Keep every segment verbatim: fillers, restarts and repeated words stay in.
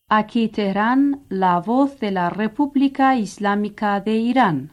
Aquí Teherán, la voz de la República Islámica de Irán.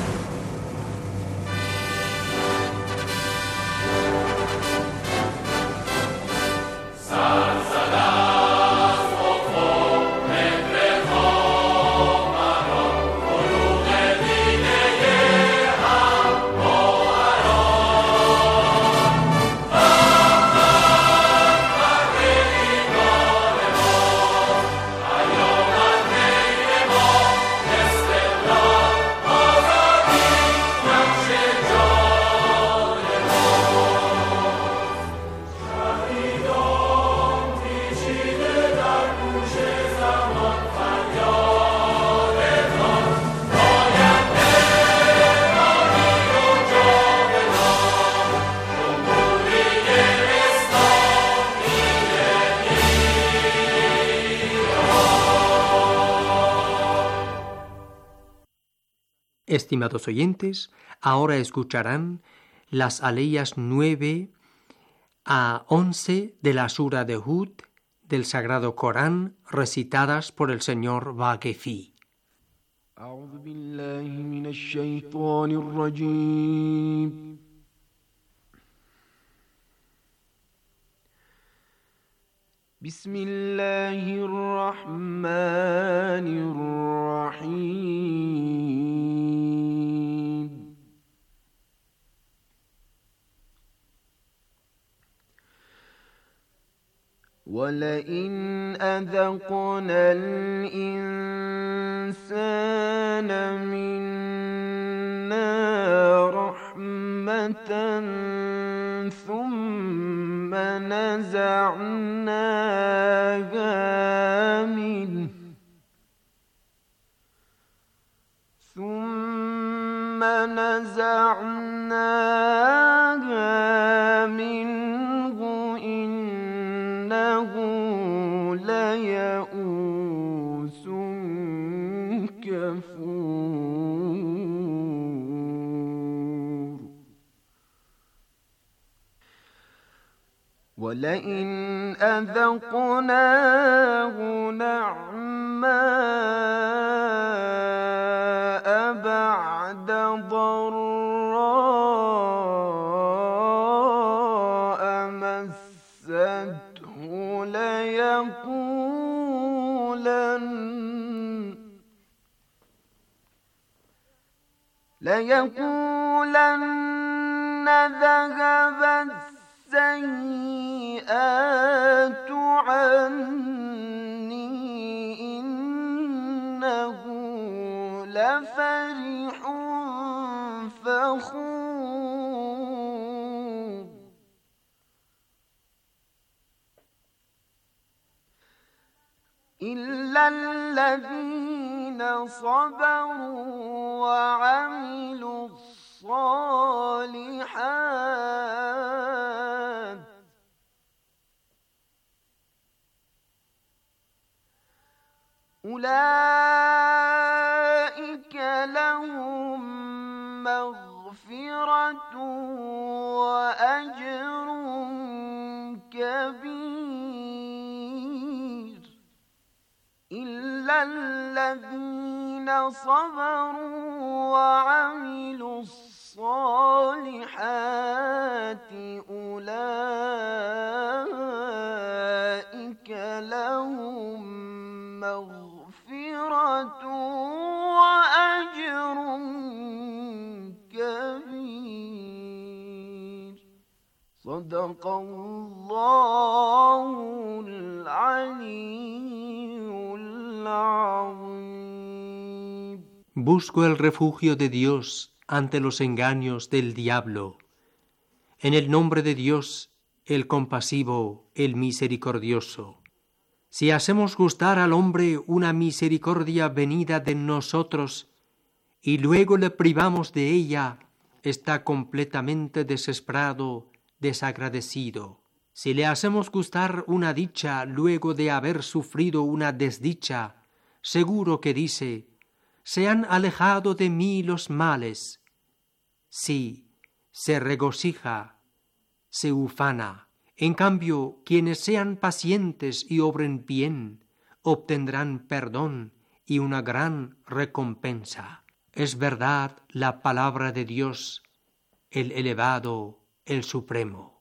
Estimados oyentes, ahora escucharán las aleyas nueve a once de la Sura de Hud del Sagrado Corán, recitadas por el señor Vaquefi. أعوذ بالله من الشيطان الرجيم بسم الله الرحمن الرحيم ولئن أذقنا الإنسان منا رحمة ثم نزعناها منه ثم نزعناها منه إنه ليئوس كفور ولئن أذقناه نعماء بعد ضراء مسته ليقولن ليقولن ذهب السيئات عني إنه لفرح فخور إلا الذين صبروا وعملوا الصالحات أولئك لهم مغفرة وأجر كبير إلا الذين صبروا وعملوا الصالحات أولئك لهم مغفرة وأجر كبير صدق الله العلي العظيم. Busco el refugio de Dios ante los engaños del diablo. En el nombre de Dios, el compasivo, el misericordioso. Si hacemos gustar al hombre una misericordia venida de nosotros y luego le privamos de ella, está completamente desesperado, desagradecido. Si le hacemos gustar una dicha luego de haber sufrido una desdicha, seguro que dice: se han alejado de mí los males. Sí, se regocija, se ufana. En cambio, quienes sean pacientes y obren bien, obtendrán perdón y una gran recompensa. Es verdad la palabra de Dios, el elevado, el supremo.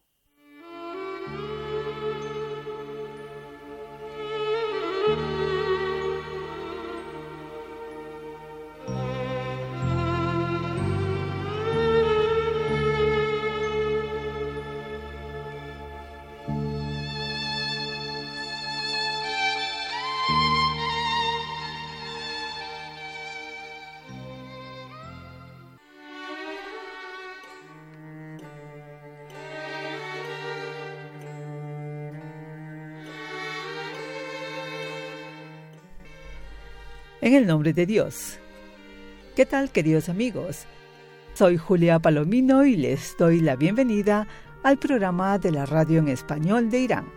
En el nombre de Dios. ¿Qué tal, queridos amigos? Soy Julia Palomino y les doy la bienvenida al programa de la radio en español de Irán.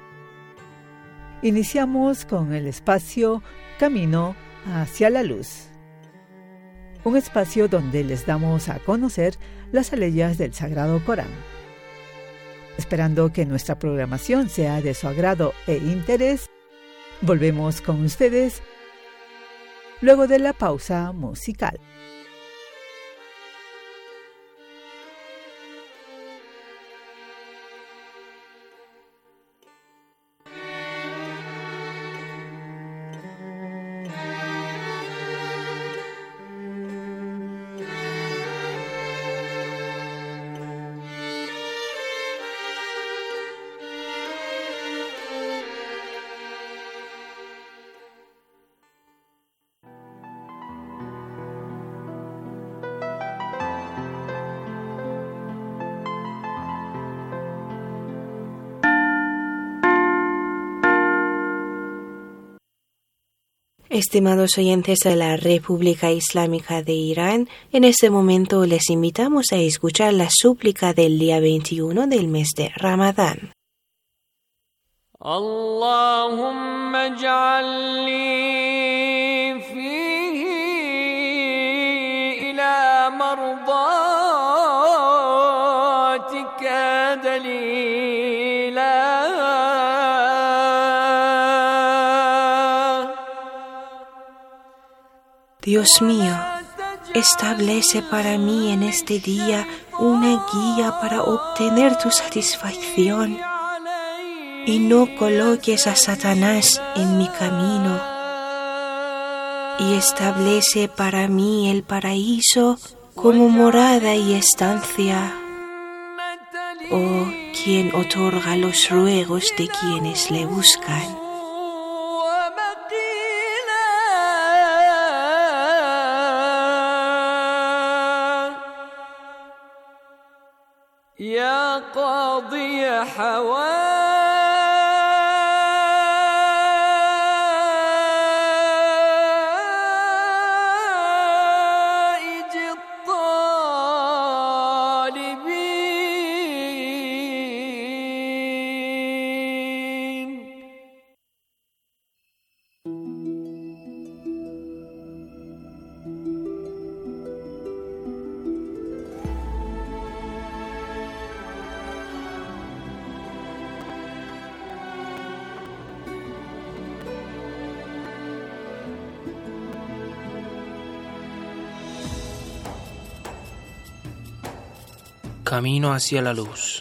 Iniciamos con el espacio Camino hacia la Luz. Un espacio donde les damos a conocer las aleyas del Sagrado Corán. Esperando que nuestra programación sea de su agrado e interés, volvemos con ustedes luego de la pausa musical. Estimados oyentes de la República Islámica de Irán, en este momento les invitamos a escuchar la súplica del día veintiuno del mes de Ramadán. Allahumma ij'alni fihi ila mardatika dalila. Dios mío, establece para mí en este día una guía para obtener tu satisfacción y no coloques a Satanás en mi camino. Y establece para mí el paraíso como morada y estancia. Oh, quien otorga los ruegos de quienes le buscan. يا قاضي حوائج الطالبين. Camino hacia la luz.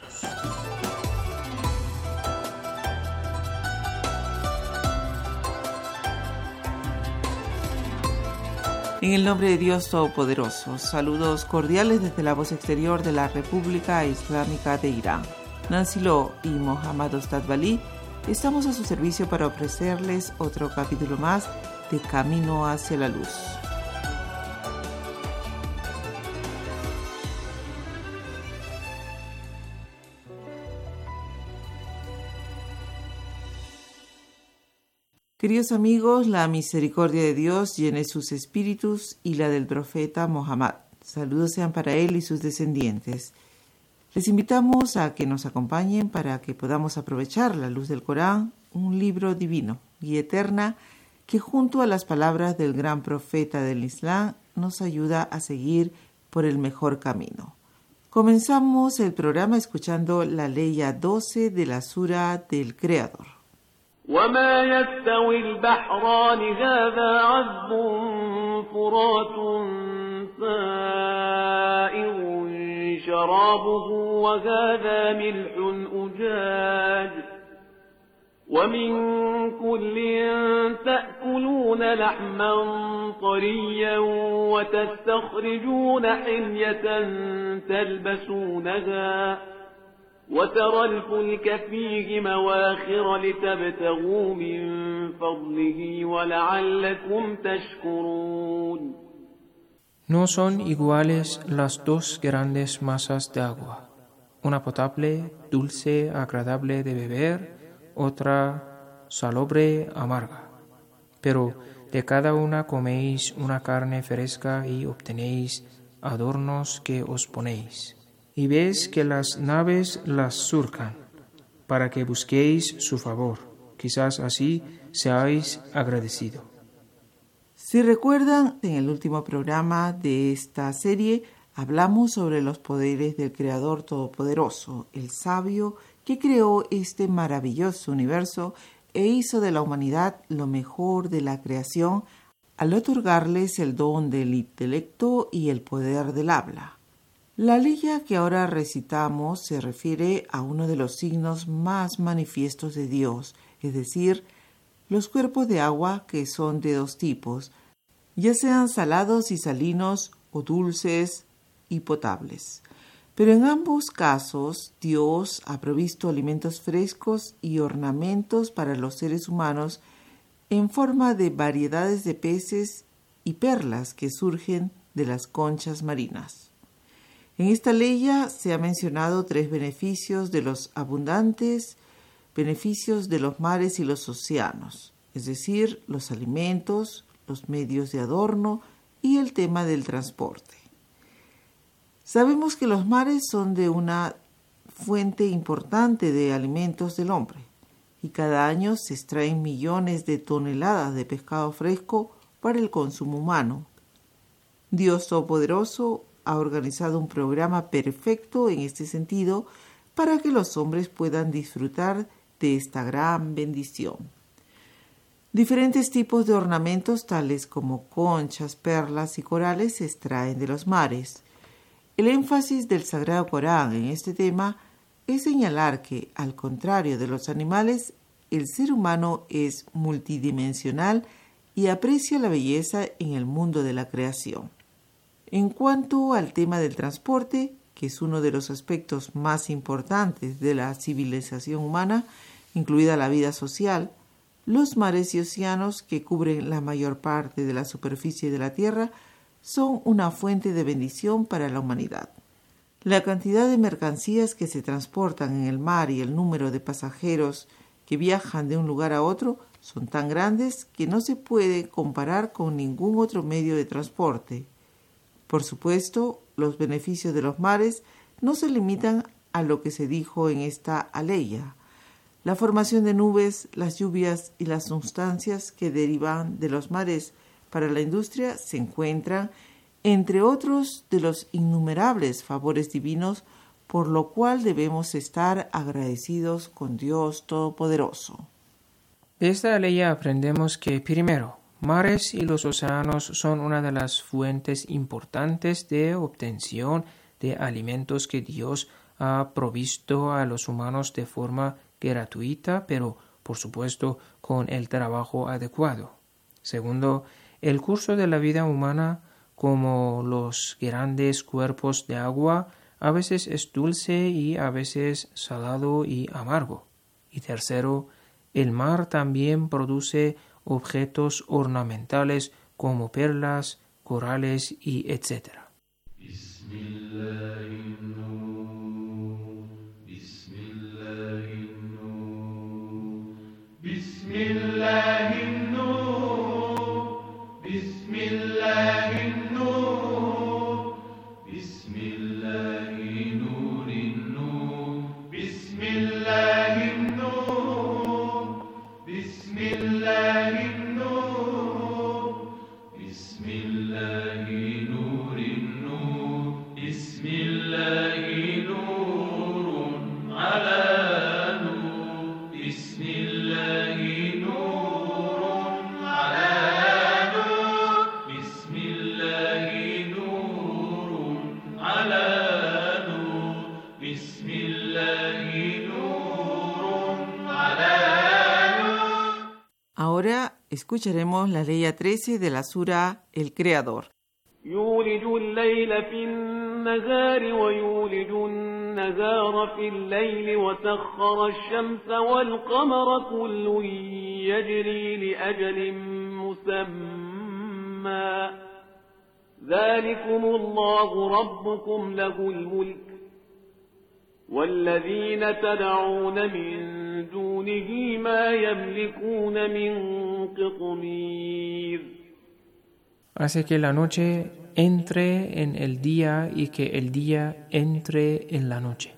En el nombre de Dios Todopoderoso, saludos cordiales desde la voz exterior de la República Islámica de Irán. Nancy Lo y Mohammad Ostad Bali estamos a su servicio para ofrecerles otro capítulo más de Camino hacia la Luz. Queridos amigos, la misericordia de Dios llene sus espíritus y la del profeta Mohammed. Saludos sean para él y sus descendientes. Les invitamos a que nos acompañen para que podamos aprovechar la luz del Corán, un libro divino, guía eterna, que junto a las palabras del gran profeta del Islam nos ayuda a seguir por el mejor camino. Comenzamos el programa escuchando la leya doce de la Sura del Creador. وما يستوي البحران هذا عذب فرات سائغ شرابه وهذا ملح أجاج ومن كل تأكلون لحما طريا وتستخرجون حلية تلبسونها وترى الفلك فيه مواخر لتبتغوا من فضله ولعلكم تشكرون. No son iguales las dos grandes masas de agua, una potable, dulce, agradable de beber, otra salobre, amarga. Pero de cada una coméis una carne fresca y obtenéis adornos que os ponéis. Y veis que las naves las surcan, para que busquéis su favor. Quizás así seáis agradecidos. Si recuerdan, en el último programa de esta serie hablamos sobre los poderes del Creador Todopoderoso, el sabio que creó este maravilloso universo e hizo de la humanidad lo mejor de la creación al otorgarles el don del intelecto y el poder del habla. La leya que ahora recitamos se refiere a uno de los signos más manifiestos de Dios, es decir, los cuerpos de agua que son de dos tipos, ya sean salados y salinos o dulces y potables. Pero en ambos casos, Dios ha provisto alimentos frescos y ornamentos para los seres humanos en forma de variedades de peces y perlas que surgen de las conchas marinas. En esta leya se ha mencionado tres beneficios de los abundantes beneficios de los mares y los océanos, es decir, los alimentos, los medios de adorno y el tema del transporte. Sabemos que los mares son de una fuente importante de alimentos del hombre y cada año se extraen millones de toneladas de pescado fresco para el consumo humano. Dios Todopoderoso ha organizado un programa perfecto en este sentido para que los hombres puedan disfrutar de esta gran bendición. Diferentes tipos de ornamentos tales como conchas, perlas y corales se extraen de los mares. El énfasis del Sagrado Corán en este tema es señalar que, al contrario de los animales, el ser humano es multidimensional y aprecia la belleza en el mundo de la creación. En cuanto al tema del transporte, que es uno de los aspectos más importantes de la civilización humana, incluida la vida social, los mares y océanos que cubren la mayor parte de la superficie de la Tierra son una fuente de bendición para la humanidad. La cantidad de mercancías que se transportan en el mar y el número de pasajeros que viajan de un lugar a otro son tan grandes que no se puede comparar con ningún otro medio de transporte. Por supuesto, los beneficios de los mares no se limitan a lo que se dijo en esta aleya. La formación de nubes, las lluvias y las sustancias que derivan de los mares para la industria se encuentran entre otros de los innumerables favores divinos, por lo cual debemos estar agradecidos con Dios Todopoderoso. De esta ley aprendemos que, primero, mares y los océanos son una de las fuentes importantes de obtención de alimentos que Dios ha provisto a los humanos de forma gratuita, pero por supuesto con el trabajo adecuado. Segundo, el curso de la vida humana, como los grandes cuerpos de agua, a veces es dulce y a veces salado y amargo. Y tercero, el mar también produce objetos ornamentales como perlas, corales y etcétera. بسم الله Ahora escucharemos la ley trece de la sura El Creador. يولج الليل في النهار ويولج النهار في الليل وسخر الشمس والقمر كل يجري لأجل مسمى ذلكم الله ربكم له الملك والذين تدعون من دونه ما يملكون من قطمير. Hace que la noche entre en el día y que el día entre en la noche.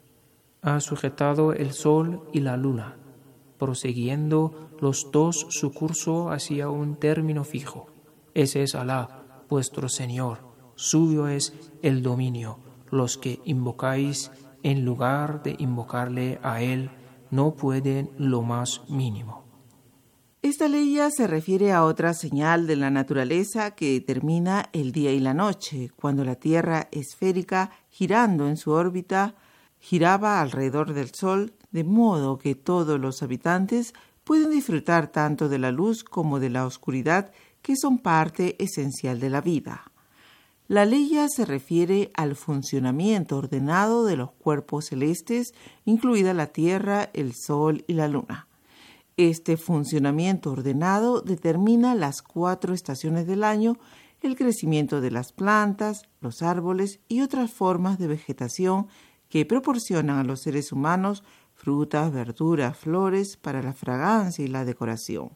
Ha sujetado el sol y la luna, prosiguiendo los dos su curso hacia un término fijo. Ese es Alá, vuestro Señor. Suyo es el dominio. Los que invocáis en lugar de invocarle a Él no pueden lo más mínimo. Esta ley se refiere a otra señal de la naturaleza que determina el día y la noche, cuando la Tierra esférica, girando en su órbita, giraba alrededor del Sol, de modo que todos los habitantes pueden disfrutar tanto de la luz como de la oscuridad, que son parte esencial de la vida. La ley se refiere al funcionamiento ordenado de los cuerpos celestes, incluida la Tierra, el Sol y la Luna. Este funcionamiento ordenado determina las cuatro estaciones del año, el crecimiento de las plantas, los árboles y otras formas de vegetación que proporcionan a los seres humanos frutas, verduras, flores para la fragancia y la decoración.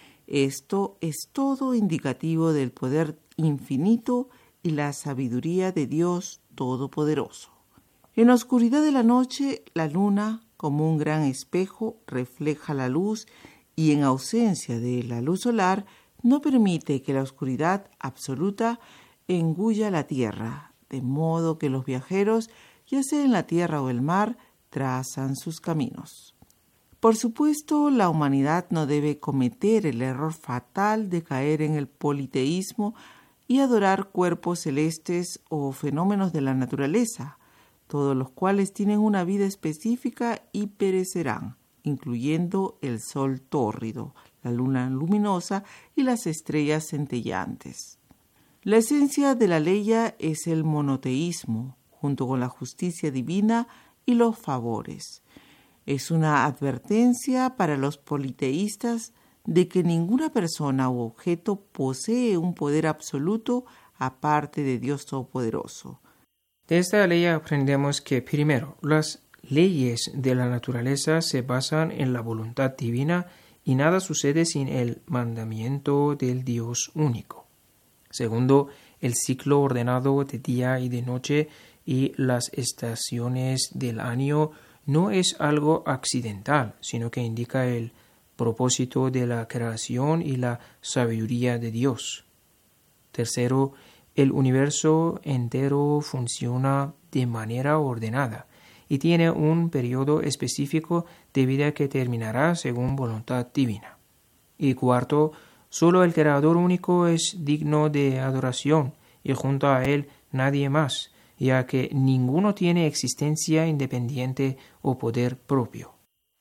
Esto es todo indicativo del poder infinito y la sabiduría de Dios Todopoderoso. En la oscuridad de la noche, la luna, como un gran espejo, refleja la luz y en ausencia de la luz solar no permite que la oscuridad absoluta engulla la tierra, de modo que los viajeros, ya sea en la tierra o el mar, trazan sus caminos. Por supuesto, la humanidad no debe cometer el error fatal de caer en el politeísmo y adorar cuerpos celestes o fenómenos de la naturaleza, todos los cuales tienen una vida específica y perecerán, incluyendo el sol tórrido, la luna luminosa y las estrellas centellantes. La esencia de la ley es el monoteísmo, junto con la justicia divina y los favores. Es una advertencia para los politeístas de que ninguna persona u objeto posee un poder absoluto aparte de Dios Todopoderoso. De esta ley aprendemos que, primero, las leyes de la naturaleza se basan en la voluntad divina y nada sucede sin el mandamiento del Dios único. Segundo, el ciclo ordenado de día y de noche y las estaciones del año no es algo accidental, sino que indica el propósito de la creación y la sabiduría de Dios. Tercero, el universo entero funciona de manera ordenada y tiene un periodo específico de vida que terminará según voluntad divina. Y cuarto, solo el Creador único es digno de adoración y junto a Él nadie más, ya que ninguno tiene existencia independiente o poder propio.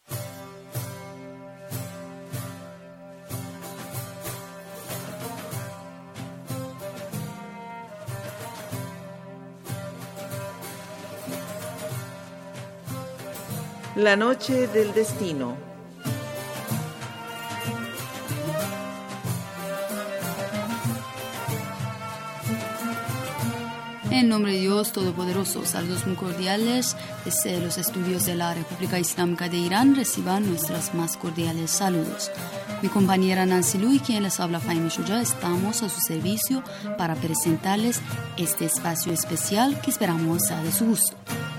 La noche del destino. En nombre de Dios Todopoderoso, saludos muy cordiales desde los estudios de la República Islámica de Irán. Reciban nuestros más cordiales saludos. Mi compañera Nancy Lu y quien les habla Faime Shuja estamos a su servicio para presentarles este espacio especial que esperamos sea de su gusto.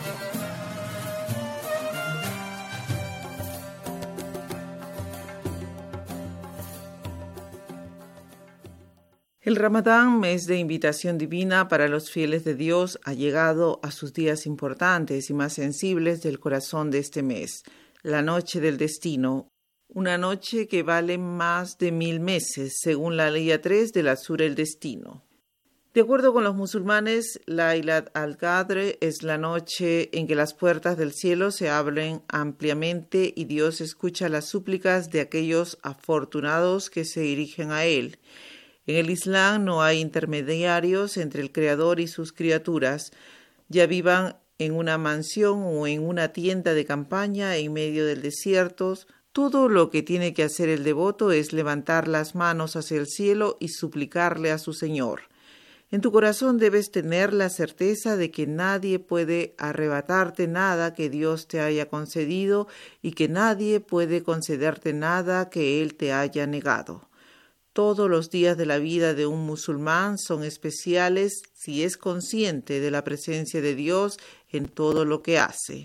El Ramadán, mes de invitación divina para los fieles de Dios, ha llegado a sus días importantes y más sensibles del corazón de este mes, la noche del destino, una noche que vale más de mil meses, según la ley tres de la sura El Destino. De acuerdo con los musulmanes, Laylat al-Qadr es la noche en que las puertas del cielo se abren ampliamente y Dios escucha las súplicas de aquellos afortunados que se dirigen a Él. En el Islam no hay intermediarios entre el Creador y sus criaturas, ya vivan en una mansión o en una tienda de campaña en medio del desierto. Todo lo que tiene que hacer el devoto es levantar las manos hacia el cielo y suplicarle a su Señor. En tu corazón debes tener la certeza de que nadie puede arrebatarte nada que Dios te haya concedido y que nadie puede concederte nada que Él te haya negado. Todos los días de la vida de un musulmán son especiales si es consciente de la presencia de Dios en todo lo que hace.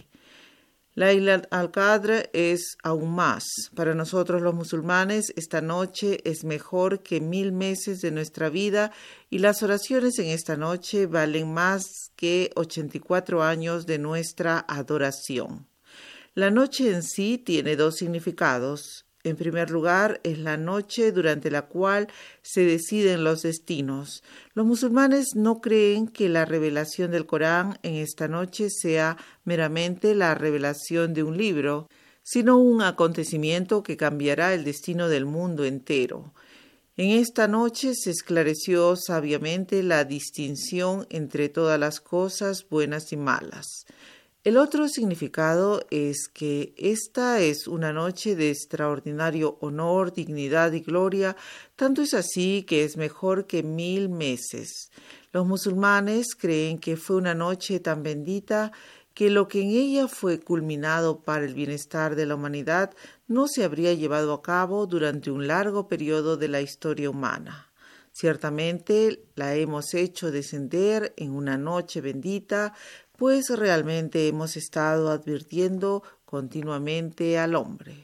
Laylat al-Qadr es aún más. Para nosotros los musulmanes, esta noche es mejor que mil meses de nuestra vida y las oraciones en esta noche valen más que ochenta y cuatro años de nuestra adoración. La noche en sí tiene dos significados. En primer lugar, es la noche durante la cual se deciden los destinos. Los musulmanes no creen que la revelación del Corán en esta noche sea meramente la revelación de un libro, sino un acontecimiento que cambiará el destino del mundo entero. En esta noche se esclareció sabiamente la distinción entre todas las cosas buenas y malas. El otro significado es que esta es una noche de extraordinario honor, dignidad y gloria, tanto es así que es mejor que mil meses. Los musulmanes creen que fue una noche tan bendita que lo que en ella fue culminado para el bienestar de la humanidad no se habría llevado a cabo durante un largo periodo de la historia humana. Ciertamente la hemos hecho descender en una noche bendita, pues realmente hemos estado advirtiendo continuamente al hombre.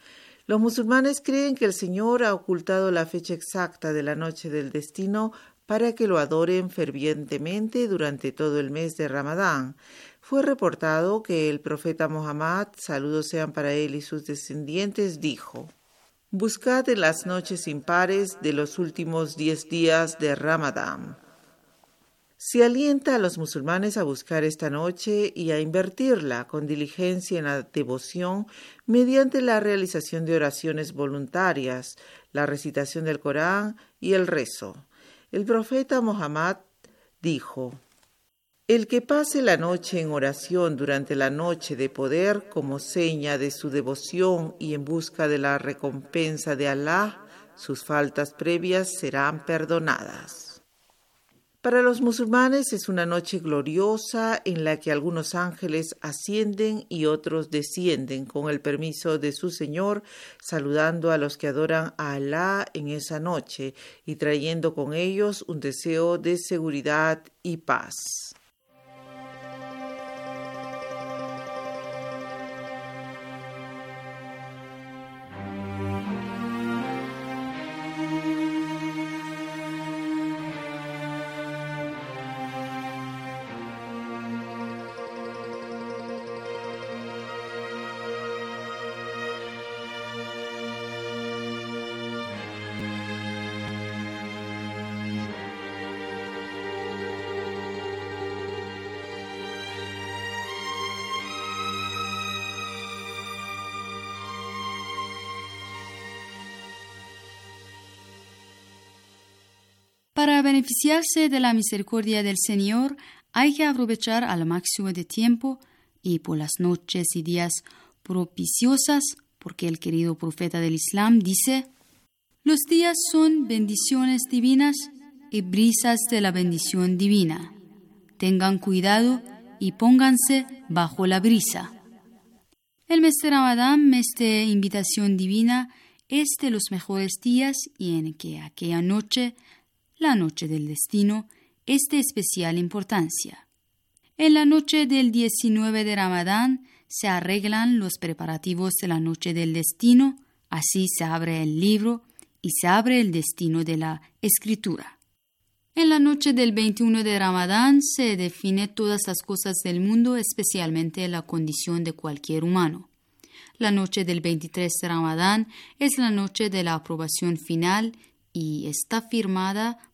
Los musulmanes creen que el Señor ha ocultado la fecha exacta de la noche del destino para que lo adoren fervientemente durante todo el mes de Ramadán. Fue reportado que el profeta Muhammad, saludos sean para él y sus descendientes, dijo: «Buscad en las noches impares de los últimos diez días de Ramadán». Se alienta a los musulmanes a buscar esta noche y a invertirla con diligencia en la devoción mediante la realización de oraciones voluntarias, la recitación del Corán y el rezo. El profeta Muhammad dijo: «El que pase la noche en oración durante la noche de poder como seña de su devoción y en busca de la recompensa de Allah, sus faltas previas serán perdonadas». Para los musulmanes es una noche gloriosa en la que algunos ángeles ascienden y otros descienden con el permiso de su Señor, saludando a los que adoran a Alá en esa noche y trayendo con ellos un deseo de seguridad y paz. Para beneficiarse de la misericordia del Señor, hay que aprovechar al máximo de tiempo y por las noches y días propiciosas, porque el querido profeta del Islam dice: «Los días son bendiciones divinas y brisas de la bendición divina. Tengan cuidado y pónganse bajo la brisa». El mes de Ramadán, mes de invitación divina, es de los mejores días y en que aquella noche, la noche del destino, es de especial importancia. En la noche del diecinueve de Ramadán se arreglan los preparativos de la noche del destino, así se abre el libro y se abre el destino de la escritura. En la noche del veintiuno de Ramadán se define todas las cosas del mundo, especialmente la condición de cualquier humano. La noche del veintitrés de Ramadán es la noche de la aprobación final y está firmada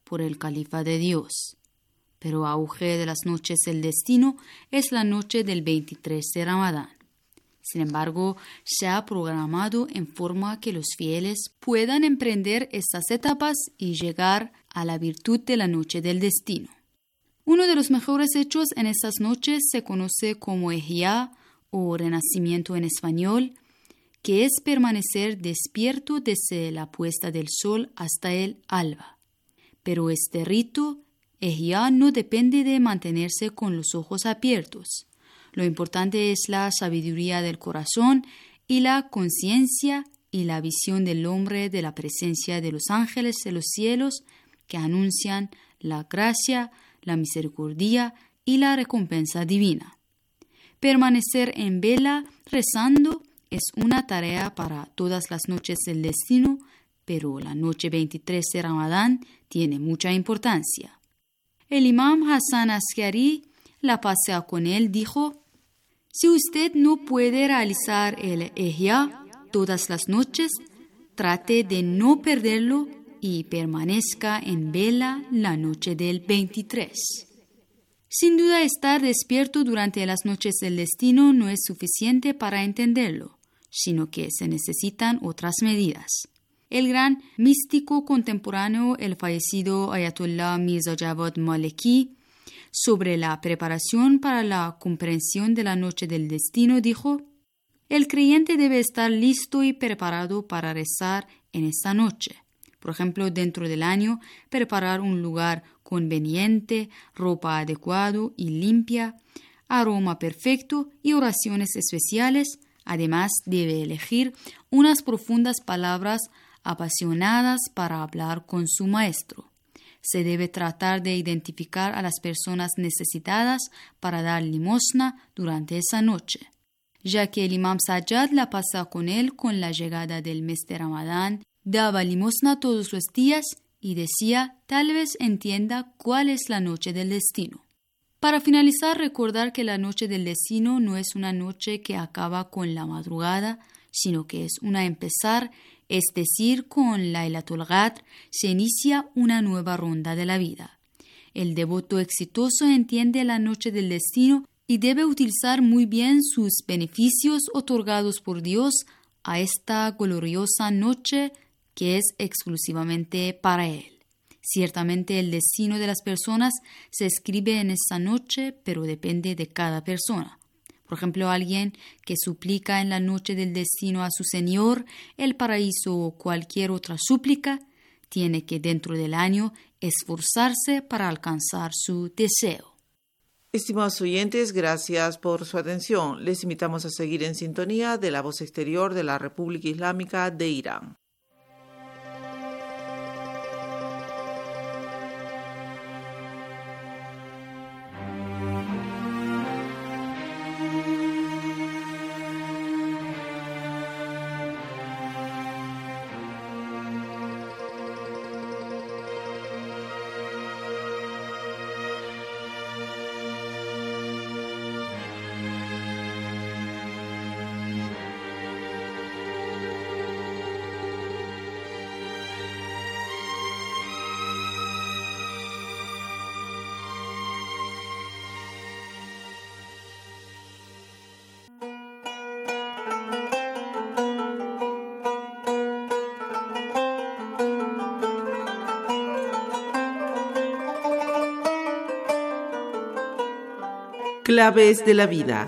por el califa de Dios. Pero auge de las noches del destino es la noche del veintitrés de Ramadán. Sin embargo, se ha programado en forma que los fieles puedan emprender estas etapas y llegar a la virtud de la noche del destino. Uno de los mejores hechos en estas noches se conoce como Ihya o renacimiento en español, que es permanecer despierto desde la puesta del sol hasta el alba. Pero este rito, Ihya, no depende de mantenerse con los ojos abiertos. Lo importante es la sabiduría del corazón y la conciencia y la visión del hombre de la presencia de los ángeles de los cielos que anuncian la gracia, la misericordia y la recompensa divina. Permanecer en vela rezando es una tarea para todas las noches del destino, pero la noche veintitrés de Ramadán tiene mucha importancia. El imam Hassan Askari, la paz sea con él, dijo: si usted no puede realizar el Ihya todas las noches, trate de no perderlo y permanezca en vela la noche del veintitrés. Sin duda, estar despierto durante las noches del destino no es suficiente para entenderlo, sino que se necesitan otras medidas. El gran místico contemporáneo, el fallecido Ayatollah Mirza Javad Maleki, sobre la preparación para la comprensión de la noche del destino, dijo: el creyente debe estar listo y preparado para rezar en esta noche. Por ejemplo, dentro del año, preparar un lugar conveniente, ropa adecuada y limpia, aroma perfecto y oraciones especiales. Además, debe elegir unas profundas palabras apasionadas para hablar con su maestro. Se debe tratar de identificar a las personas necesitadas para dar limosna durante esa noche, ya que el imam Sajjad, la pasa con él con la llegada del mes de Ramadán, daba limosna todos los días y decía: tal vez entienda cuál es la noche del destino. Para finalizar, recordar que la noche del destino no es una noche que acaba con la madrugada, sino que es una empezar, es decir, con Laylatul Qadr se inicia una nueva ronda de la vida. El devoto exitoso entiende la noche del destino y debe utilizar muy bien sus beneficios otorgados por Dios a esta gloriosa noche que es exclusivamente para él. Ciertamente el destino de las personas se escribe en esta noche, pero depende de cada persona. Por ejemplo, alguien que suplica en la noche del destino a su Señor el paraíso o cualquier otra súplica, tiene que dentro del año esforzarse para alcanzar su deseo. Estimados oyentes, gracias por su atención. Les invitamos a seguir en sintonía de la voz exterior de la República Islámica de Irán. Claves de la vida.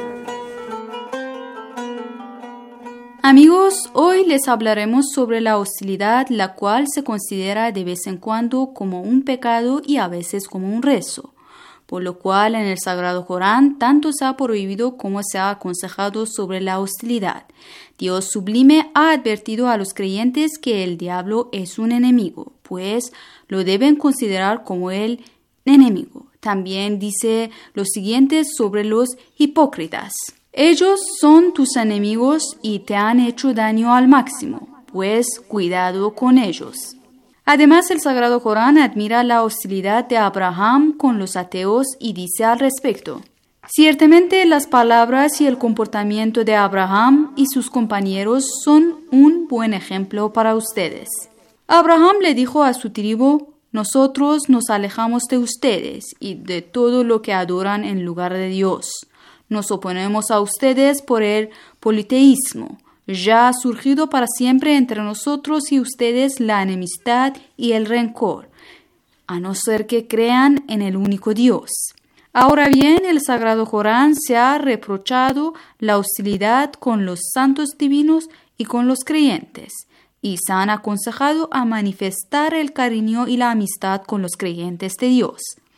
Amigos, hoy les hablaremos sobre la hostilidad, la cual se considera de vez en cuando como un pecado y a veces como un rezo, por lo cual en el Sagrado Corán tanto se ha prohibido como se ha aconsejado sobre la hostilidad. Dios sublime ha advertido a los creyentes que el diablo es un enemigo, pues lo deben considerar como el enemigo. También dice lo siguiente sobre los hipócritas: ellos son tus enemigos y te han hecho daño al máximo, pues cuidado con ellos. Además, el Sagrado Corán admira la hostilidad de Abraham con los ateos y dice al respecto: ciertamente las palabras y el comportamiento de Abraham y sus compañeros son un buen ejemplo para ustedes. Abraham le dijo a su tribu: nosotros nos alejamos de ustedes y de todo lo que adoran en lugar de Dios. Nos oponemos a ustedes por el politeísmo. Ya ha surgido para siempre entre nosotros y ustedes la enemistad y el rencor, a no ser que crean en el único Dios. Ahora bien, el Sagrado Corán se ha reprochado la hostilidad con los santos divinos y con los creyentes, y se han aconsejado a manifestar el cariño y la amistad con los creyentes de Dios.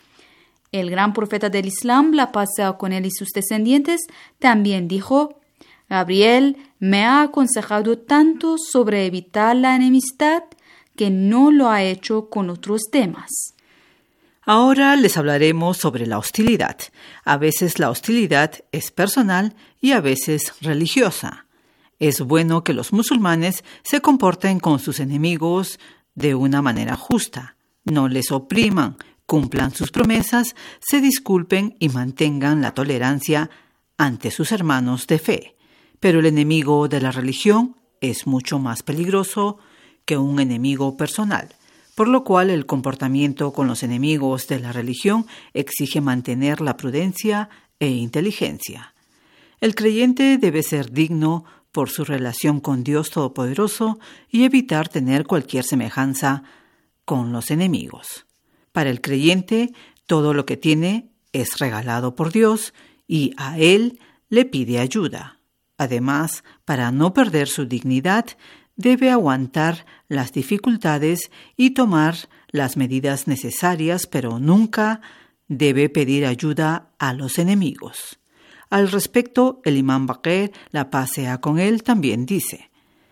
El gran profeta del Islam, la paz sea con él y sus descendientes, también dijo: Gabriel me ha aconsejado tanto sobre evitar la enemistad que no lo ha hecho con otros temas. Ahora les hablaremos sobre la hostilidad. A veces la hostilidad es personal y a veces religiosa. Es bueno que los musulmanes se comporten con sus enemigos de una manera justa. No les opriman, cumplan sus promesas, se disculpen y mantengan la tolerancia ante sus hermanos de fe. Pero el enemigo de la religión es mucho más peligroso que un enemigo personal, por lo cual el comportamiento con los enemigos de la religión exige mantener la prudencia e inteligencia. El creyente debe ser digno por su relación con Dios Todopoderoso y evitar tener cualquier semejanza con los enemigos. Para el creyente, todo lo que tiene es regalado por Dios y a él le pide ayuda. Además, para no perder su dignidad, debe aguantar las dificultades y tomar las medidas necesarias, pero nunca debe pedir ayuda a los enemigos. Al respecto, el imán Baqir, la paz sea con él, también dice: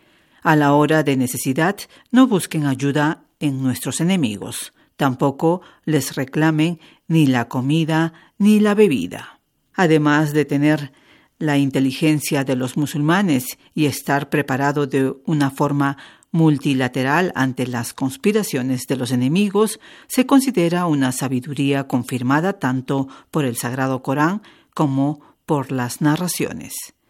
a la hora de necesidad, no busquen ayuda en nuestros enemigos, tampoco les reclamen ni la comida ni la bebida. Además de tener la inteligencia de los musulmanes y estar preparado de una forma multilateral ante las conspiraciones de los enemigos, se considera una sabiduría confirmada tanto por el Sagrado Corán como por las narraciones.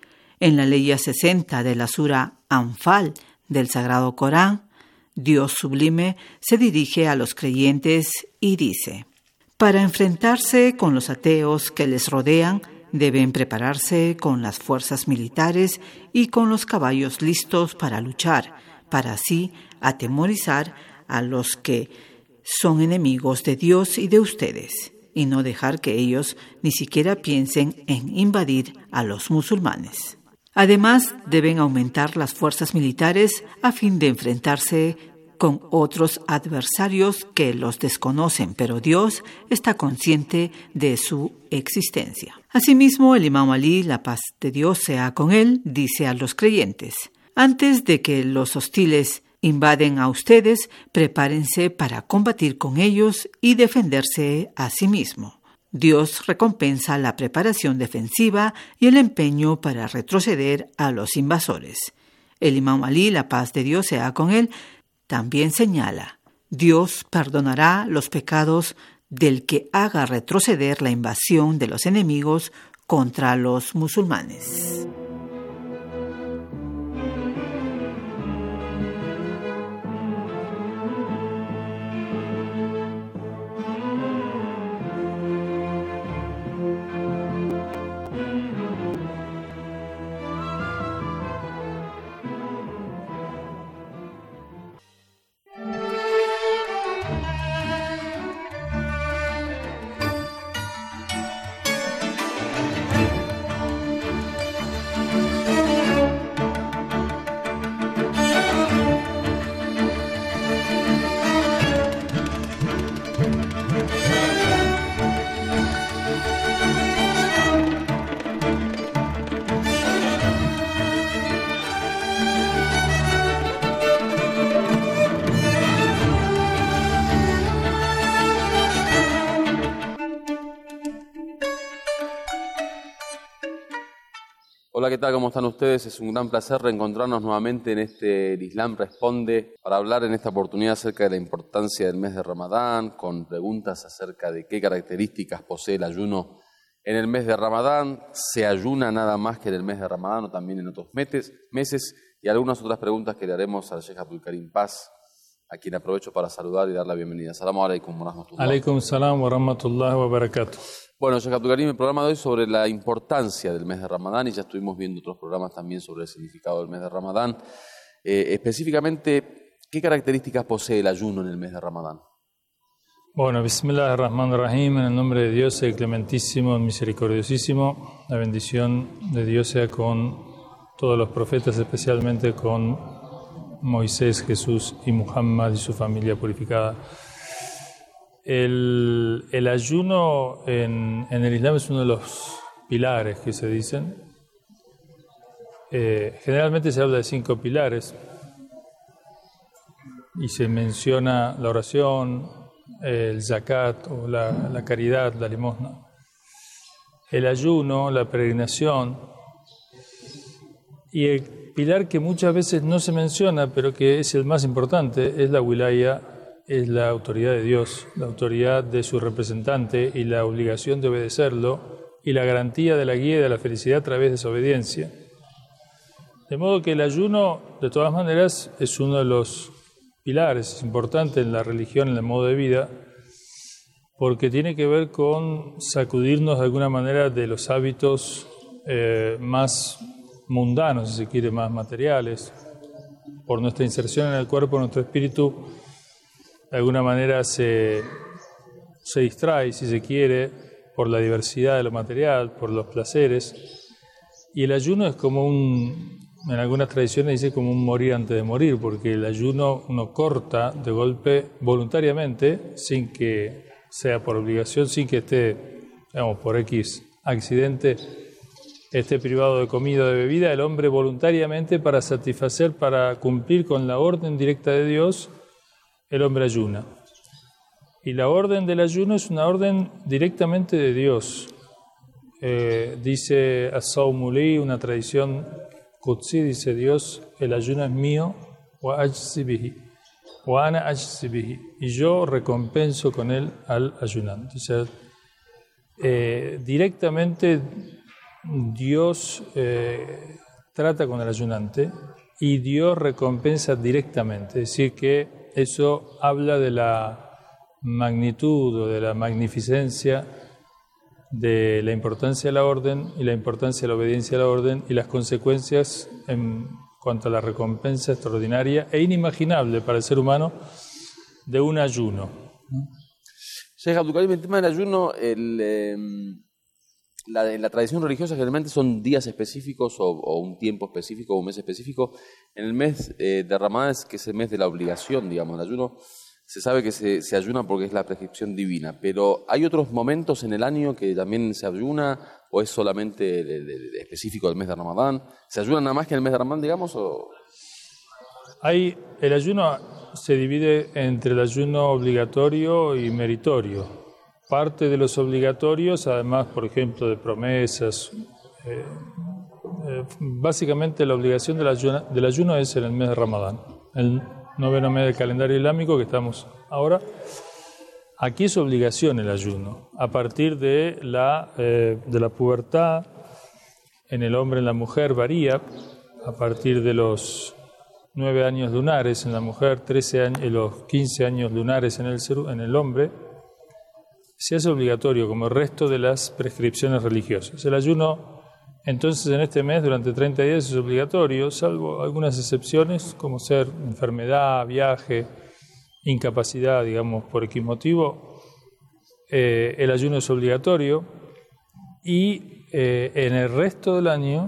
En la ley sesenta de la sura Anfal del Sagrado Corán, Dios sublime se dirige a los creyentes y dice: para enfrentarse con los ateos que les rodean, deben prepararse con las fuerzas militares y con los caballos listos para luchar, para así atemorizar a los que son enemigos de Dios y de ustedes, y no dejar que ellos ni siquiera piensen en invadir a los musulmanes. Además, deben aumentar las fuerzas militares a fin de enfrentarse con otros adversarios que los desconocen, pero Dios está consciente de su existencia. Asimismo, el imán Ali, la paz de Dios sea con él, dice a los creyentes: antes de que los hostiles invaden a ustedes, prepárense para combatir con ellos y defenderse a sí mismo. Dios recompensa la preparación defensiva y el empeño para retroceder a los invasores. El imán Ali, la paz de Dios sea con él, también señala: Dios perdonará los pecados del que haga retroceder la invasión de los enemigos contra los musulmanes. Hola, ¿qué tal? ¿Cómo están ustedes? Es un gran placer reencontrarnos nuevamente en este El Islam Responde para hablar en esta oportunidad acerca de la importancia del mes de Ramadán, con preguntas acerca de qué características posee el ayuno en el mes de Ramadán, se ayuna nada más que en el mes de Ramadán o también en otros meses, y algunas otras preguntas que le haremos al Sheikh Abdul Karim Paz a quien aprovecho para saludar y dar la bienvenida. Assalamu alaikum wa rahmatullah. Alaikum salam wa rahmatullah wa barakatuh. Bueno, Sheikh Abdul Karim, el programa de hoy sobre la importancia del mes de Ramadán, y ya estuvimos viendo otros programas también sobre el significado del mes de Ramadán. Eh, específicamente, ¿qué características posee el ayuno en el mes de Ramadán? Bueno, Bismillahirrahmanirrahim, en el nombre de Dios, el clementísimo, el misericordiosísimo. La bendición de Dios sea con todos los profetas, especialmente con Moisés, Jesús y Muhammad y su familia purificada. El, el ayuno en, en el Islam es uno de los pilares que se dicen. Eh, generalmente se habla de cinco pilares y se menciona la oración, el zakat o la, la caridad, la limosna, el ayuno, la peregrinación, y el pilar que muchas veces no se menciona pero que es el más importante es la wilaya, es la autoridad de Dios, la autoridad de su representante y la obligación de obedecerlo y la garantía de la guía y de la felicidad a través de esa obediencia. De modo que el ayuno, de todas maneras, es uno de los pilares importantes en la religión, en el modo de vida, porque tiene que ver con sacudirnos de alguna manera de los hábitos eh, más mundanos, si se quiere, más materiales. Por nuestra inserción en el cuerpo, nuestro espíritu de alguna manera se, se distrae, si se quiere, por la diversidad de lo material, por los placeres. Y el ayuno es como un, en algunas tradiciones dice como un morir antes de morir, porque el ayuno uno corta de golpe voluntariamente, sin que sea por obligación, sin que esté, digamos, por X accidente, esté privado de comida o de bebida. El hombre voluntariamente, para satisfacer, para cumplir con la orden directa de Dios, el hombre ayuna. Y la orden del ayuno es una orden directamente de Dios. Eh, dice As-Sawmu li, una tradición Qudsi, dice Dios, el ayuno es mío, wa ajzi bihi, wa ana ajzi bihi, y yo recompenso con él al ayunante. O sea, eh, directamente Dios eh, trata con el ayunante y Dios recompensa directamente. Es decir, que eso habla de la magnitud o de la magnificencia, de la importancia de la orden y la importancia de la obediencia a la orden y las consecuencias en cuanto a la recompensa extraordinaria e inimaginable para el ser humano de un ayuno. Sheikh Abdul Karim, el tema del ayuno, el, eh, la, en la tradición religiosa generalmente son días específicos o, o un tiempo específico o un mes específico. En el mes eh, de Ramadán, que es el mes de la obligación, digamos, del ayuno, se sabe que se, se ayuna porque es la prescripción divina, pero ¿hay otros momentos en el año que también se ayuna o es solamente de, de, de específico del mes de Ramadán? ¿Se ayuna nada más que en el mes de Ramadán, digamos? O... Hay, el ayuno se divide entre el ayuno obligatorio y meritorio. Parte de los obligatorios, además, por ejemplo, de promesas, eh, eh, básicamente la obligación del ayuno, del ayuno es en el mes de Ramadán, el noveno mes del calendario islámico que estamos ahora. Aquí es obligación el ayuno, a partir de la, eh, de la pubertad, en el hombre, en la mujer varía, a partir de los nueve años lunares en la mujer, trece años, eh, los quince años lunares en el, ser, en el hombre, se hace obligatorio como el resto de las prescripciones religiosas. El ayuno, entonces, en este mes, durante treinta días es obligatorio, salvo algunas excepciones, como ser enfermedad, viaje, incapacidad, digamos, por X motivo. Eh, el ayuno es obligatorio y eh, en el resto del año,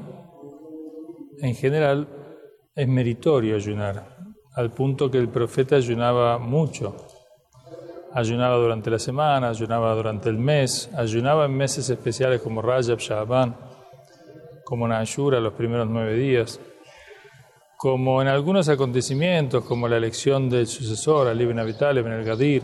en general, es meritorio ayunar, al punto que el profeta ayunaba mucho. Ayunaba durante la semana, ayunaba durante el mes, ayunaba en meses especiales como Rajab, Sha'ban, como en Ashura, los primeros nueve días, como en algunos acontecimientos, como la elección del sucesor, Ali ibn Abi Talib en el Gadir,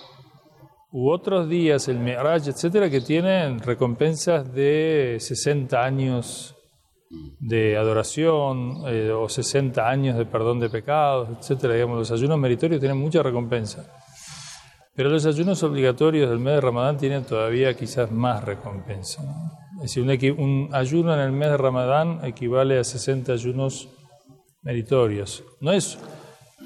u otros días, el Mi'raj, etcétera, que tienen recompensas de sesenta años de adoración eh, o sesenta años de perdón de pecados, etcétera. Digamos, los ayunos meritorios tienen mucha recompensa. Pero los ayunos obligatorios del mes de Ramadán tienen todavía quizás más recompensa, ¿no? Es decir, un, un ayuno en el mes de Ramadán equivale a sesenta ayunos meritorios. No es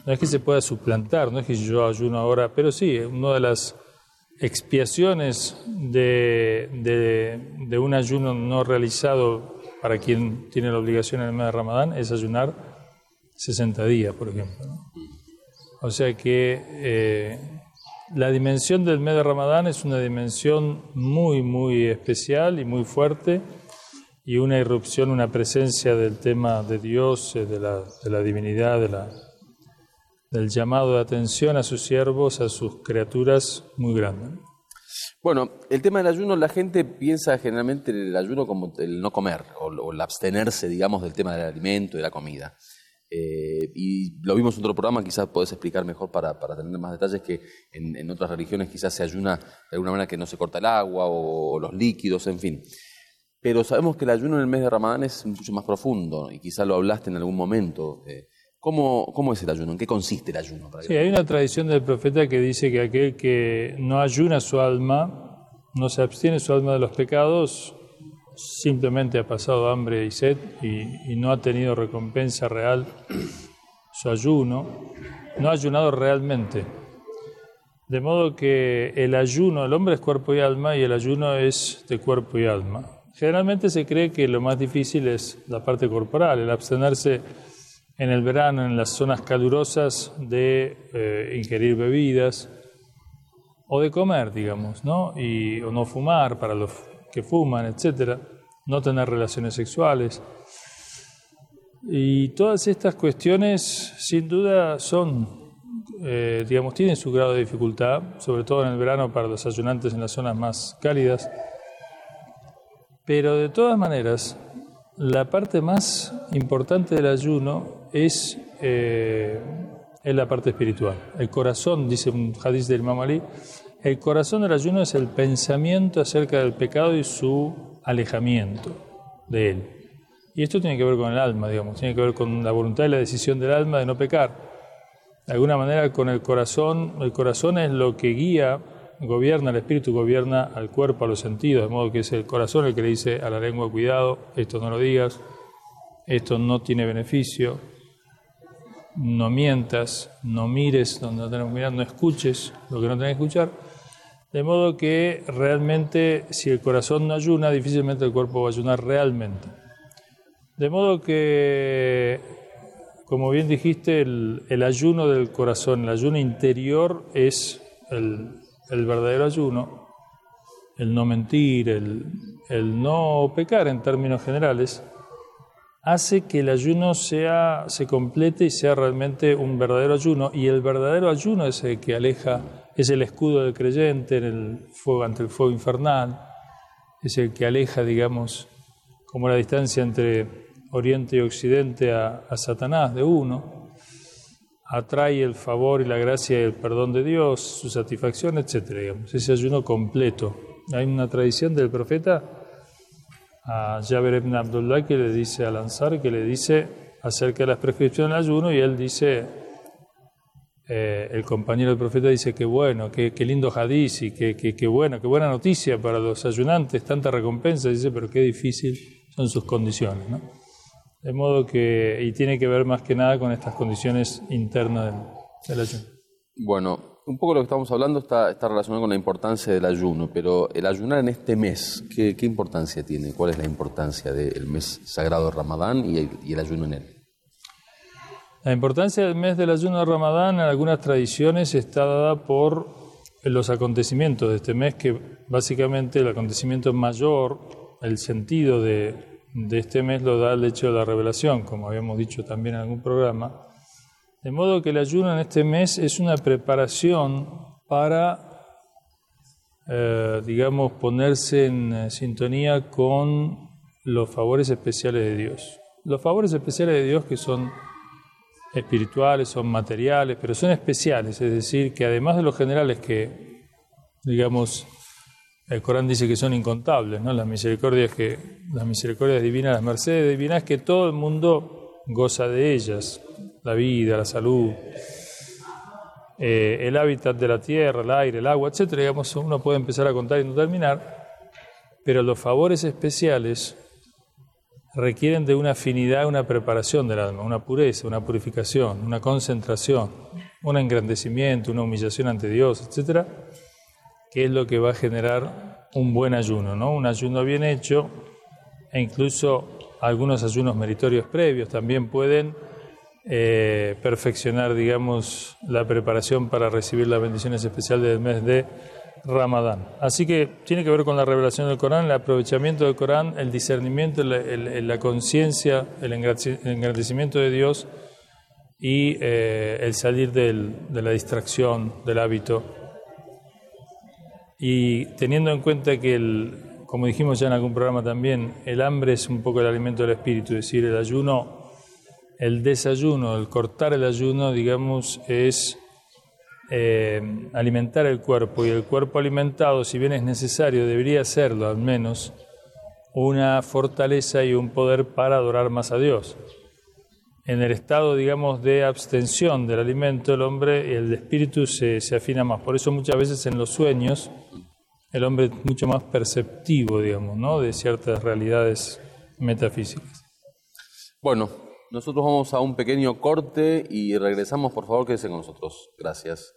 no es que se pueda suplantar, no es que yo ayuno ahora, pero sí, una de las expiaciones de, de, de un ayuno no realizado para quien tiene la obligación en el mes de Ramadán es ayunar sesenta días, por ejemplo, ¿no? O sea que eh, la dimensión del mes de Ramadán es una dimensión muy, muy especial y muy fuerte, y una irrupción, una presencia del tema de Dios, de la, de la divinidad, de la, del llamado de atención a sus siervos, a sus criaturas, muy grande. Bueno, el tema del ayuno, la gente piensa generalmente el ayuno como el no comer, o, o el abstenerse, digamos, del tema del alimento y de la comida. Eh, y lo vimos en otro programa, quizás podés explicar mejor para, para tener más detalles, que en, en otras religiones quizás se ayuna de alguna manera que no se corta el agua o, o los líquidos, en fin. Pero sabemos que el ayuno en el mes de Ramadán es mucho más profundo, y quizás lo hablaste en algún momento. Eh, ¿cómo, ¿Cómo es el ayuno? ¿En qué consiste el ayuno? Para sí, hay una tradición del profeta que dice que aquel que no ayuna su alma, no se abstiene su alma de los pecados, simplemente ha pasado hambre y sed y, y no ha tenido recompensa real su ayuno, no ha ayunado realmente. De modo que el ayuno, el hombre es cuerpo y alma, y el ayuno es de cuerpo y alma. Generalmente se cree que lo más difícil es la parte corporal, el abstenerse en el verano, en las zonas calurosas, de eh, ingerir bebidas o de comer, digamos, ¿no? Y, o no fumar para los que fuman, etcétera, no tener relaciones sexuales. Y todas estas cuestiones, sin duda, son, eh, digamos, tienen su grado de dificultad, sobre todo en el verano para los ayunantes en las zonas más cálidas. Pero de todas maneras, la parte más importante del ayuno es, eh, es la parte espiritual. El corazón, dice un hadiz del Imam Ali, el corazón del ayuno es el pensamiento acerca del pecado y su alejamiento de él. Y esto tiene que ver con el alma, digamos, tiene que ver con la voluntad y la decisión del alma de no pecar. De alguna manera, con el corazón, el corazón es lo que guía, gobierna, el espíritu gobierna al cuerpo, a los sentidos, de modo que es el corazón el que le dice a la lengua, cuidado, esto no lo digas, esto no tiene beneficio, no mientas, no mires donde no tenemos que mirar, no escuches lo que no tenés que escuchar. De modo que realmente, si el corazón no ayuna, difícilmente el cuerpo va a ayunar realmente. De modo que, como bien dijiste, el, el ayuno del corazón, el ayuno interior es el, el verdadero ayuno, el no mentir, el, el no pecar en términos generales, hace que el ayuno sea, se complete y sea realmente un verdadero ayuno, y el verdadero ayuno es el que aleja, es el escudo del creyente en el fuego, ante el fuego infernal, es el que aleja, digamos, como la distancia entre Oriente y Occidente a, a Satanás de uno, atrae el favor y la gracia y el perdón de Dios, su satisfacción, etcétera. Digamos, ese ayuno completo. Hay una tradición del profeta a Jaber ibn Abdullah que le dice al Ansar, que le dice acerca de las prescripciones del ayuno, y él dice, eh, el compañero del profeta dice, qué bueno, qué, qué lindo hadiz, y qué, qué, qué bueno, qué buena noticia para los ayunantes, tanta recompensa, dice, pero qué difícil son sus condiciones, ¿no? De modo que, y tiene que ver más que nada con estas condiciones internas del, del ayuno. Bueno, un poco lo que estamos hablando está, está relacionado con la importancia del ayuno, pero el ayunar en este mes, ¿qué, qué importancia tiene? ¿Cuál es la importancia del mes sagrado de Ramadán y el, y el ayuno en él? La importancia del mes del ayuno de Ramadán en algunas tradiciones está dada por los acontecimientos de este mes, que básicamente el acontecimiento mayor, el sentido de de este mes lo da el hecho de la revelación, como habíamos dicho también en algún programa. De modo que el ayuno en este mes es una preparación para, eh, digamos, ponerse en eh, sintonía con los favores especiales de Dios. Los favores especiales de Dios, que son espirituales, son materiales, pero son especiales, es decir, que además de los generales que, digamos, el Corán dice que son incontables, ¿no? Las misericordias que las misericordias divinas, las mercedes divinas, que todo el mundo goza de ellas, la vida, la salud, eh, el hábitat de la tierra, el aire, el agua, etcétera. Digamos, uno puede empezar a contar y no terminar, pero los favores especiales requieren de una afinidad, una preparación del alma, una pureza, una purificación, una concentración, un engrandecimiento, una humillación ante Dios, etcétera, que es lo que va a generar un buen ayuno, ¿no? Un ayuno bien hecho, e incluso algunos ayunos meritorios previos también pueden eh, perfeccionar, digamos, la preparación para recibir las bendiciones especiales del mes de Ramadán. Así que tiene que ver con la revelación del Corán, el aprovechamiento del Corán, el discernimiento, el, el, la conciencia, el engrandecimiento de Dios y eh, el salir del, de la distracción, del hábito. Y teniendo en cuenta que, el, como dijimos ya en algún programa también, el hambre es un poco el alimento del espíritu, es decir, el ayuno, el desayuno, el cortar el ayuno, digamos, es Eh, alimentar el cuerpo, y el cuerpo alimentado, si bien es necesario, debería serlo al menos, una fortaleza y un poder para adorar más a Dios. En el estado, digamos, de abstención del alimento, el hombre, el espíritu se, se afina más. Por eso muchas veces en los sueños el hombre es mucho más perceptivo, digamos, ¿no?, de ciertas realidades metafísicas. Bueno, nosotros vamos a un pequeño corte y regresamos. Por favor, quédense con nosotros. Gracias.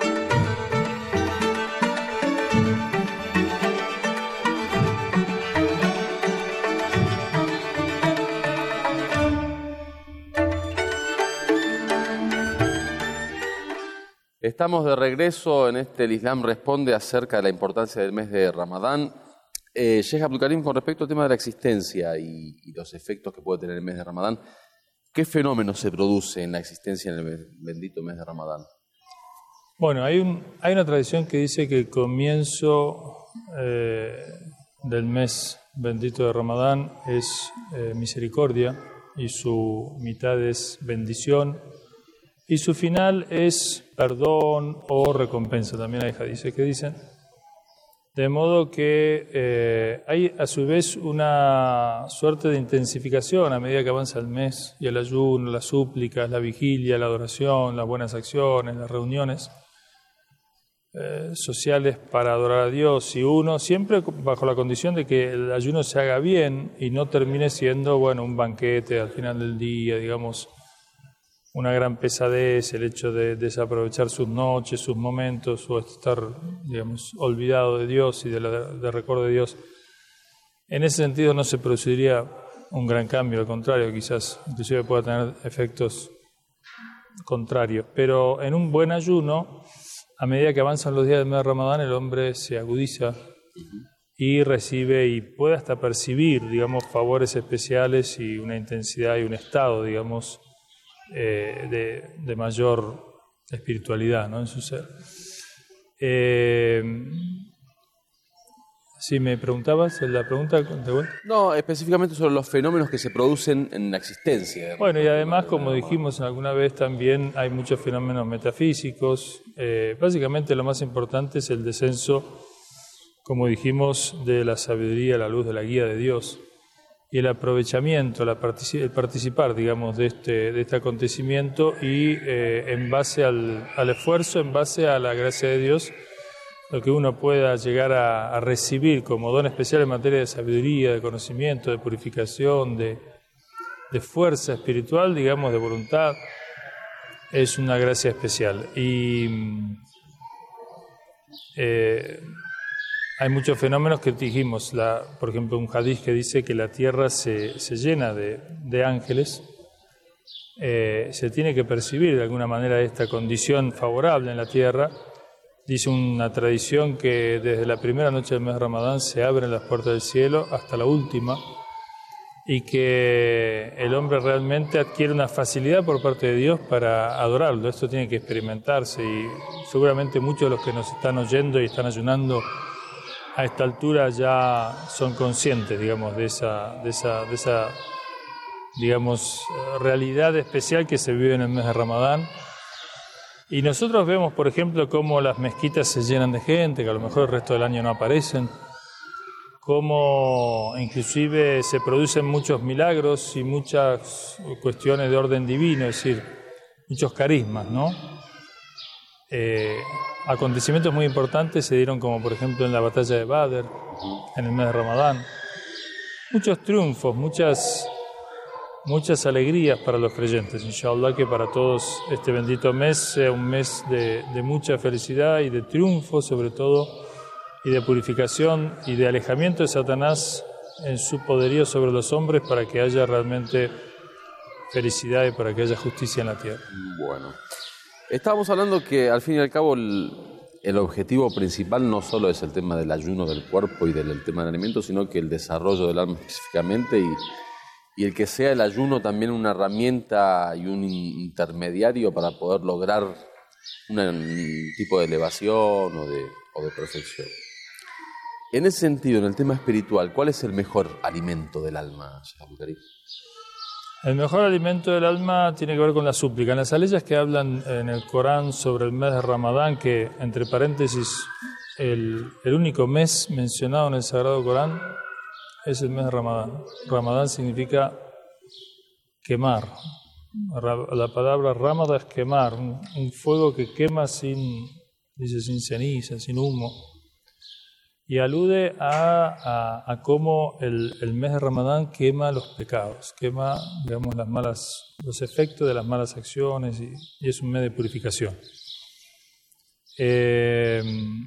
Estamos de regreso en este El Islam Responde acerca de la importancia del mes de Ramadán. Eh, Sheikh Abdul Karim, con respecto al tema de la existencia y, y los efectos que puede tener el mes de Ramadán, ¿qué fenómeno se produce en la existencia en el mes, bendito mes de Ramadán? Bueno, hay, un, hay una tradición que dice que el comienzo eh, del mes bendito de Ramadán es eh, misericordia, y su mitad es bendición, y su final es perdón o recompensa. También hay hadices que dicen. De modo que eh, hay a su vez una suerte de intensificación a medida que avanza el mes, y el ayuno, las súplicas, la vigilia, la adoración, las buenas acciones, las reuniones eh, sociales para adorar a Dios, y uno siempre bajo la condición de que el ayuno se haga bien y no termine siendo, bueno, un banquete al final del día, digamos, una gran pesadez, el hecho de desaprovechar sus noches, sus momentos, o estar, digamos, olvidado de Dios y de, la, de recuerdo de Dios. En ese sentido no se produciría un gran cambio, al contrario, quizás inclusive pueda tener efectos contrarios. Pero en un buen ayuno, a medida que avanzan los días del mes de Ramadán, el hombre se agudiza y recibe y puede hasta percibir, digamos, favores especiales y una intensidad y un estado, digamos, Eh, de, de mayor espiritualidad, ¿no?, en su ser. Eh, si me preguntabas, la pregunta de vuelta. No, específicamente sobre los fenómenos que se producen en la existencia. Bueno, y además, como dijimos alguna vez, también hay muchos fenómenos metafísicos. Eh, básicamente lo más importante es el descenso, como dijimos, de la sabiduría a la luz de la guía de Dios, y el aprovechamiento, la partici- el participar, digamos, de este, de este acontecimiento, y eh, en base al, al esfuerzo, en base a la gracia de Dios, lo que uno pueda llegar a, a recibir como don especial en materia de sabiduría, de conocimiento, de purificación, de, de fuerza espiritual, digamos, de voluntad, es una gracia especial. Y eh, hay muchos fenómenos que dijimos, la, por ejemplo, un hadiz que dice que la tierra se, se llena de, de ángeles. Eh, se tiene que percibir de alguna manera esta condición favorable en la tierra. Dice una tradición que desde la primera noche del mes de Ramadán se abren las puertas del cielo hasta la última, y que el hombre realmente adquiere una facilidad por parte de Dios para adorarlo. Esto tiene que experimentarse, y seguramente muchos de los que nos están oyendo y están ayunando a esta altura ya son conscientes, digamos, de esa, de esa, de esa, digamos, realidad especial que se vive en el mes de Ramadán. Y nosotros vemos, por ejemplo, cómo las mezquitas se llenan de gente, que a lo mejor el resto del año no aparecen, cómo inclusive se producen muchos milagros y muchas cuestiones de orden divino, es decir, muchos carismas, ¿no? Eh, acontecimientos muy importantes se dieron, como por ejemplo en la batalla de Badr, en el mes de Ramadán, muchos triunfos, muchas, muchas alegrías para los creyentes. Inshallah que para todos este bendito mes sea un mes de, de mucha felicidad y de triunfo sobre todo, y de purificación y de alejamiento de Satanás en su poderío sobre los hombres para que haya realmente felicidad y para que haya justicia en la tierra. Bueno, estábamos hablando que al fin y al cabo el, el objetivo principal no solo es el tema del ayuno del cuerpo y del el tema del alimento, sino que el desarrollo del alma específicamente y, y el que sea el ayuno también una herramienta y un intermediario para poder lograr una, un tipo de elevación o de, o de perfección. En ese sentido, en el tema espiritual, ¿cuál es el mejor alimento del alma, Sheikh Abdul Karim? El mejor alimento del alma tiene que ver con la súplica. En las aleyas que hablan en el Corán sobre el mes de Ramadán, que entre paréntesis el, el único mes mencionado en el Sagrado Corán es el mes de Ramadán. Ramadán significa quemar. La palabra Ramada es quemar, un, un fuego que quema sin, dice, sin ceniza, sin humo. Y alude a, a, a cómo el, el mes de Ramadán quema los pecados, quema, digamos, las malas, los efectos de las malas acciones y, y es un mes de purificación. Eh,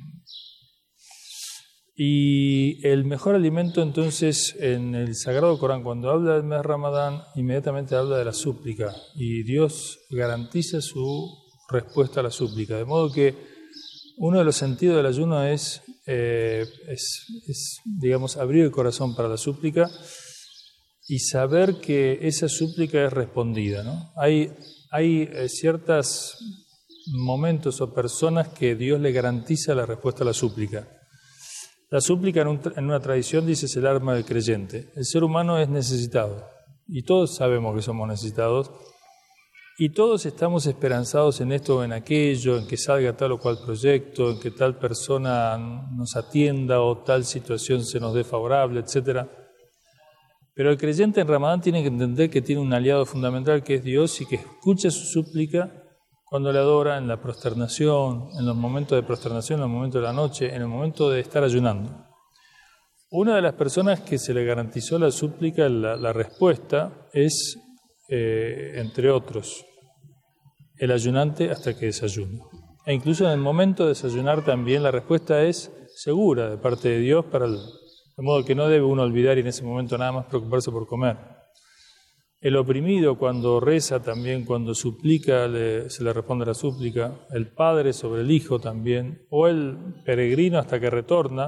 y el mejor alimento entonces en el Sagrado Corán, cuando habla del mes de Ramadán, inmediatamente habla de la súplica y Dios garantiza su respuesta a la súplica, de modo que uno de los sentidos del ayuno es Eh, es, es, digamos, abrir el corazón para la súplica y saber que esa súplica es respondida, ¿no? Hay, hay eh, ciertos momentos o personas que Dios le garantiza la respuesta a la súplica. La súplica en, un, en una tradición dice es el arma del creyente. El ser humano es necesitado y todos sabemos que somos necesitados. Y todos estamos esperanzados en esto o en aquello, en que salga tal o cual proyecto, en que tal persona nos atienda o tal situación se nos dé favorable, etcétera. Pero el creyente en Ramadán tiene que entender que tiene un aliado fundamental que es Dios y que escucha su súplica cuando le adora en la prosternación, en los momentos de prosternación, en los momentos de la noche, en el momento de estar ayunando. Una de las personas que se le garantizó la súplica, la, la respuesta, es... Eh, entre otros, el ayunante hasta que desayuna. E incluso en el momento de desayunar también la respuesta es segura de parte de Dios, para el, de modo que no debe uno olvidar y en ese momento nada más preocuparse por comer. El oprimido cuando reza también, cuando suplica, le, se le responde la súplica. El padre sobre el hijo también, o el peregrino hasta que retorna,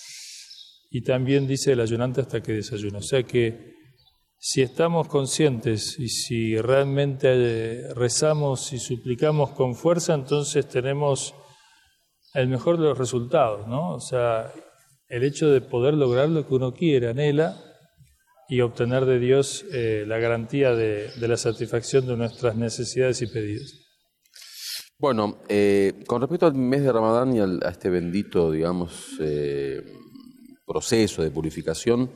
y también dice el ayunante hasta que desayuna. O sea que si estamos conscientes y si realmente rezamos y suplicamos con fuerza, entonces tenemos el mejor de los resultados, ¿no? O sea, el hecho de poder lograr lo que uno quiere, anhela, y obtener de Dios eh, la garantía de, de la satisfacción de nuestras necesidades y pedidos. Bueno, eh, con respecto al mes de Ramadán y al, a este bendito, digamos, eh, proceso de purificación,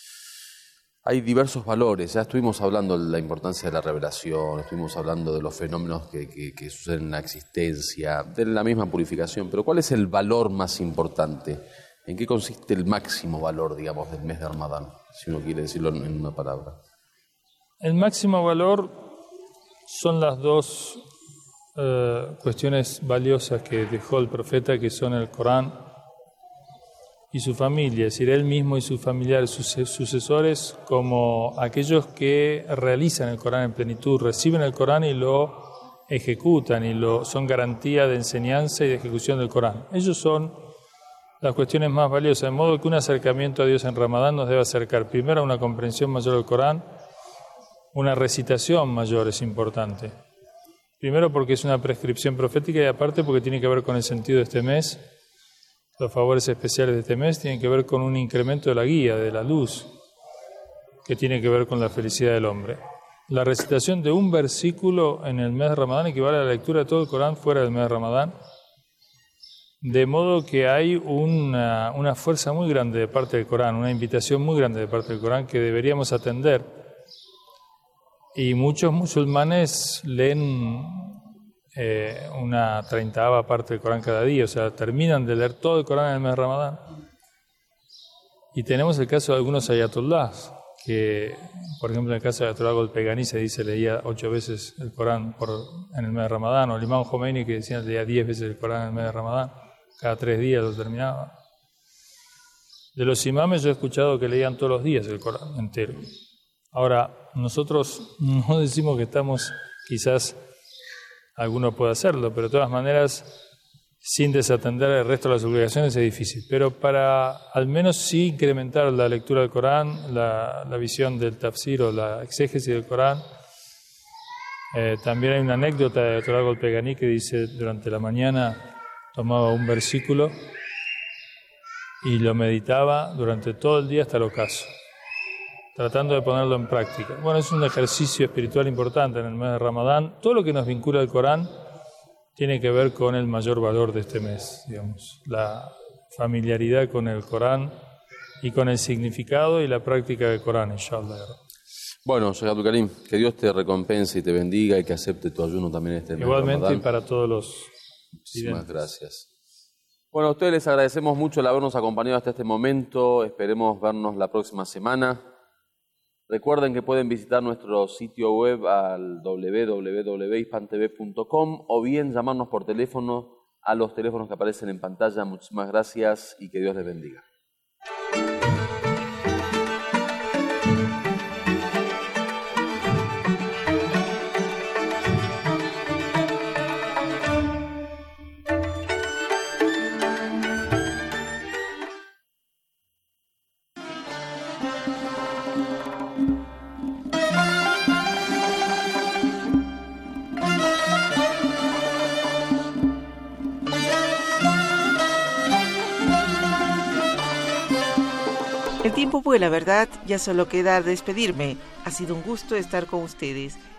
hay diversos valores. Ya estuvimos hablando de la importancia de la revelación, estuvimos hablando de los fenómenos que, que, que suceden en la existencia, de la misma purificación, pero ¿cuál es el valor más importante? ¿En qué consiste el máximo valor, digamos, del mes de Ramadán, si uno quiere decirlo en una palabra? El máximo valor son las dos eh, cuestiones valiosas que dejó el profeta, que son el Corán y su familia, es decir, él mismo y sus familiares, sus sucesores, como aquellos que realizan el Corán en plenitud, reciben el Corán y lo ejecutan, y lo son garantía de enseñanza y de ejecución del Corán. Ellos son las cuestiones más valiosas, de modo que un acercamiento a Dios en Ramadán nos debe acercar primero a una comprensión mayor del Corán, una recitación mayor es importante. Primero porque es una prescripción profética y aparte porque tiene que ver con el sentido de este mes. Los favores especiales de este mes tienen que ver con un incremento de la guía, de la luz, que tiene que ver con la felicidad del hombre. La recitación de un versículo en el mes de Ramadán equivale a la lectura de todo el Corán fuera del mes de Ramadán, de modo que hay una, una fuerza muy grande de parte del Corán, una invitación muy grande de parte del Corán que deberíamos atender. Y muchos musulmanes leen Eh, una treintaava parte del Corán cada día, o sea, terminan de leer todo el Corán en el mes de Ramadán. Y tenemos el caso de algunos ayatollahs, que, por ejemplo, en el caso de Ayatollah Golpegani se dice leía ocho veces el Corán por, en el mes de Ramadán, o el Imam Khomeini que decía leía diez veces el Corán en el mes de Ramadán, cada tres días lo terminaba. De los imames yo he escuchado que leían todos los días el Corán entero. Ahora, nosotros no decimos que estamos, quizás alguno puede hacerlo, pero de todas maneras, sin desatender el resto de las obligaciones es difícil. Pero para al menos sí incrementar la lectura del Corán, la, la visión del tafsir o la exégesis del Corán, eh, también hay una anécdota de Ayatollah Golpegani que dice durante la mañana tomaba un versículo y lo meditaba durante todo el día hasta el ocaso, tratando de ponerlo en práctica. Bueno, es un ejercicio espiritual importante en el mes de Ramadán. Todo lo que nos vincula al Corán tiene que ver con el mayor valor de este mes, digamos, la familiaridad con el Corán y con el significado y la práctica del Corán, inshallah. Bueno, Sheikh Abdul Karim, que Dios te recompense y te bendiga y que acepte tu ayuno también este mes. Igualmente para todos los Muchísimas gracias. Bueno, a ustedes les agradecemos mucho el habernos acompañado hasta este momento. Esperemos vernos la próxima semana. Recuerden que pueden visitar nuestro sitio web al doble u doble u doble u punto hispan t v punto com o bien llamarnos por teléfono a los teléfonos que aparecen en pantalla. Muchísimas gracias y que Dios les bendiga. El tiempo vuela, ¿verdad? Ya solo queda despedirme. Ha sido un gusto estar con ustedes.